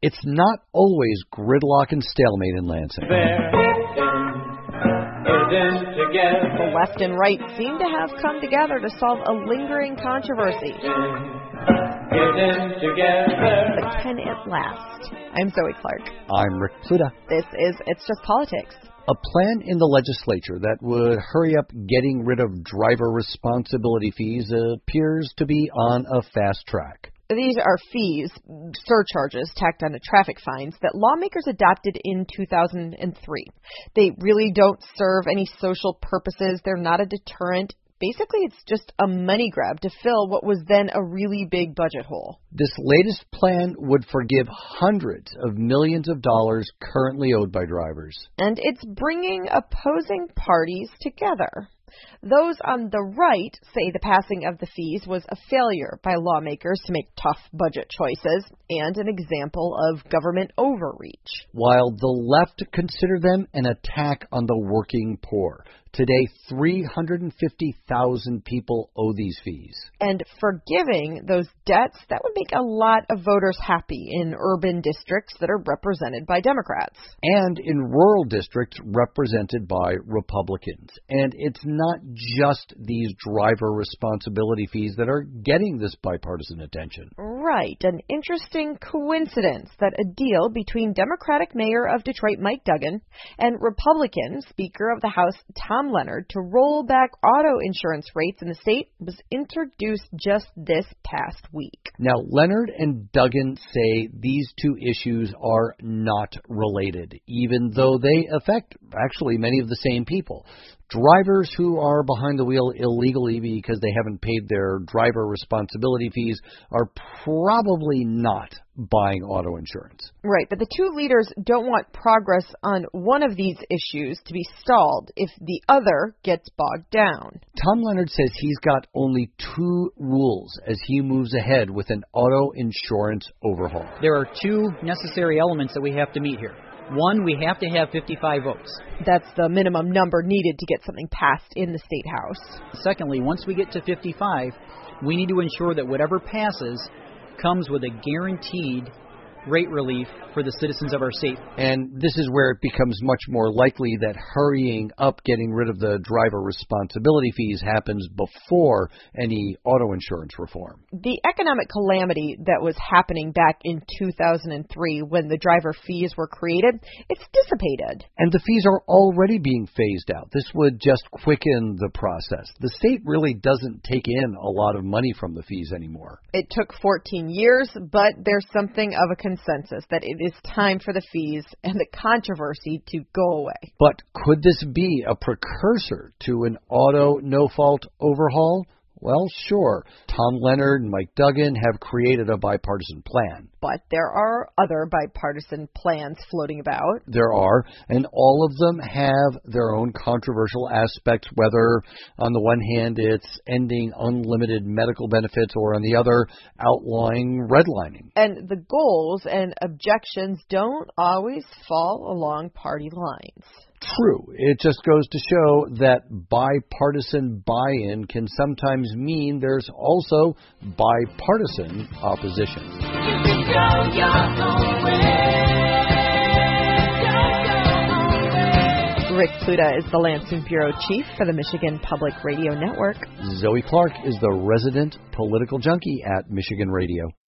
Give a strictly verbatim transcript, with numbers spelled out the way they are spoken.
It's not always gridlock and stalemate in Lansing. The left and right seem to have come together to solve a lingering controversy. But can it last? I'm Zoe Clark. I'm Rick Pluta. This is It's Just Politics. A plan in the legislature that would hurry up getting rid of driver responsibility fees appears to be on a fast track. These are fees, surcharges tacked onto traffic fines that lawmakers adopted in two thousand three. They really don't serve any social purposes. They're not a deterrent. Basically, it's just a money grab to fill what was then a really big budget hole. This latest plan would forgive hundreds of millions of dollars currently owed by drivers. And it's bringing opposing parties together. Those on the right say the passing of the fees was a failure by lawmakers to make tough budget choices and an example of government overreach. While the left consider them an attack on the working poor. Today, three hundred fifty thousand people owe these fees. And forgiving those debts, that would make a lot of voters happy in urban districts that are represented by Democrats. And in rural districts represented by Republicans. And it's not just these driver responsibility fees that are getting this bipartisan attention. Right. An interesting coincidence that a deal between Democratic Mayor of Detroit Mike Duggan and Republican Speaker of the House Tom Leonard to roll back auto insurance rates in the state was introduced just this past week. Now, Leonard and Duggan say these two issues are not related, even though they affect actually many of the same people. Drivers who are behind the wheel illegally because they haven't paid their driver responsibility fees are probably not buying auto insurance. Right, but the two leaders don't want progress on one of these issues to be stalled if the other gets bogged down. Tom Leonard says he's got only two rules as he moves ahead with an auto insurance overhaul. There are two necessary elements that we have to meet here. One, we have to have fifty-five votes. That's the minimum number needed to get something passed in the State House. Secondly, once we get to fifty-five, we need to ensure that whatever passes comes with a guaranteed rate relief for the citizens of our state. And this is where it becomes much more likely that hurrying up getting rid of the driver responsibility fees happens before any auto insurance reform. The economic calamity that was happening back in two thousand three when the driver fees were created, it's dissipated. And the fees are already being phased out. This would just quicken the process. The state really doesn't take in a lot of money from the fees anymore. It took fourteen years, but there's something of a consensus that it is time for the fees and the controversy to go away. But could this be a precursor to an auto no-fault overhaul? Well, sure. Tom Leonard and Mike Duggan have created a bipartisan plan. But there are other bipartisan plans floating about. There are, and all of them have their own controversial aspects, whether on the one hand it's ending unlimited medical benefits or on the other outlawing redlining. And the goals and objections don't always fall along party lines. True. It just goes to show that bipartisan buy-in can sometimes mean there's also bipartisan opposition. You can go your own way. Go your own way. Rick Pluta is the Lansing Bureau Chief for the Michigan Public Radio Network. Zoe Clark is the resident political junkie at Michigan Radio.